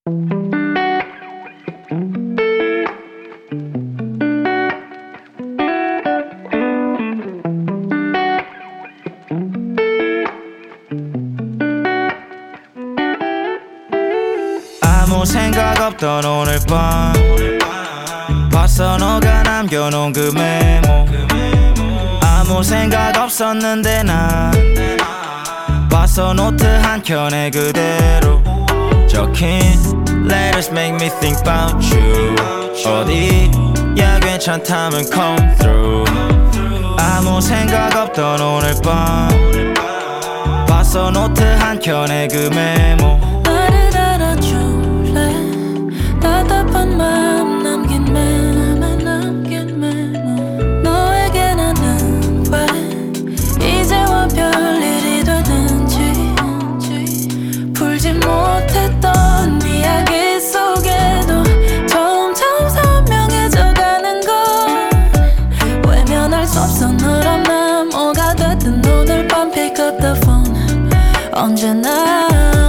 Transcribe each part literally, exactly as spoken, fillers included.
아무 생각 없던 오늘 밤 봤어 너가 남겨놓은 그 메모. 아무 생각 없었는데 난 봤어 노트 한 켠에 그대로 적힌 Letters make me think about you. 어디야 괜찮다면 come through. 아무 생각 없던 오늘 밤 봤어 노트 한 켠에 그 메모. 나를 알아줄래? 답답한 마음 남긴 메모, 남긴 메모. 너에게 나는 왜 이제와 별일이 되는지 풀지 못했던 이야기 속에도 점점 선명해져가는 걸 외면할 수 없어. 너란 나 뭐가 됐든 오늘 밤 pick up the phone. 언제나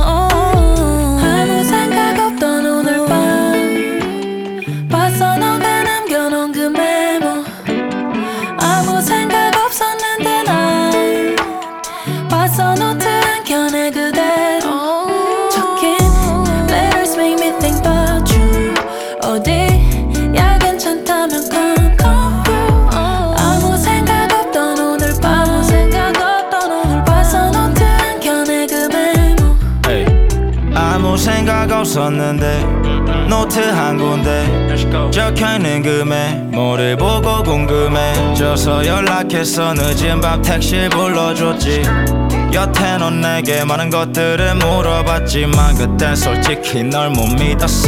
아무 생각 없던 오늘 밤 봤어 너가 남겨놓은 그 메모. 아무 생각 없었는데 난 봤어 노트 한 켠에 그대로 적힌 Letters make me think about you. 어디야 괜찮다면 come come through. 아무 생각 없던 오늘 밤 봤어 노트 한 켠에 그 메모. 아무 생각 없었는데 노트 한 군데 적혀있는 그 메모를 보고 궁금해져서 연락해서 늦은 밤 택시 불러줬지. 여태 넌 내게 많은 것들을 물어봤지만 그땐 솔직히 널 못 믿었어.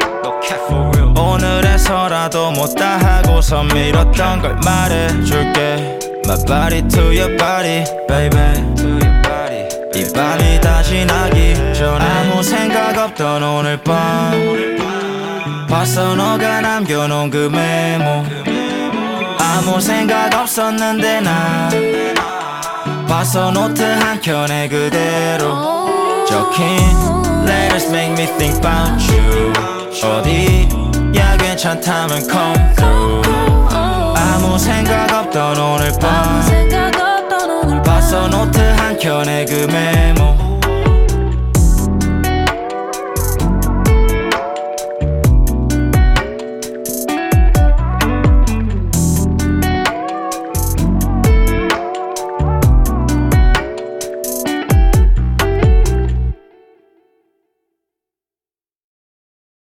오늘에서라도 못다 하고서 밀었던 걸 말해줄게. My body to your body, baby. 이 밤이 다 지나기 전에 아무 생각 없던 오늘 밤 봤어 너가 남겨놓은 그 메모. 아무 생각 없었는데 난 봤어 노트 한 켠에 그대로 적힌 Letters make me think about you. 어디야 괜찮다면 come through. 아무 생각 없던 오늘 밤 봤어 노트 한 켠에 그 메모.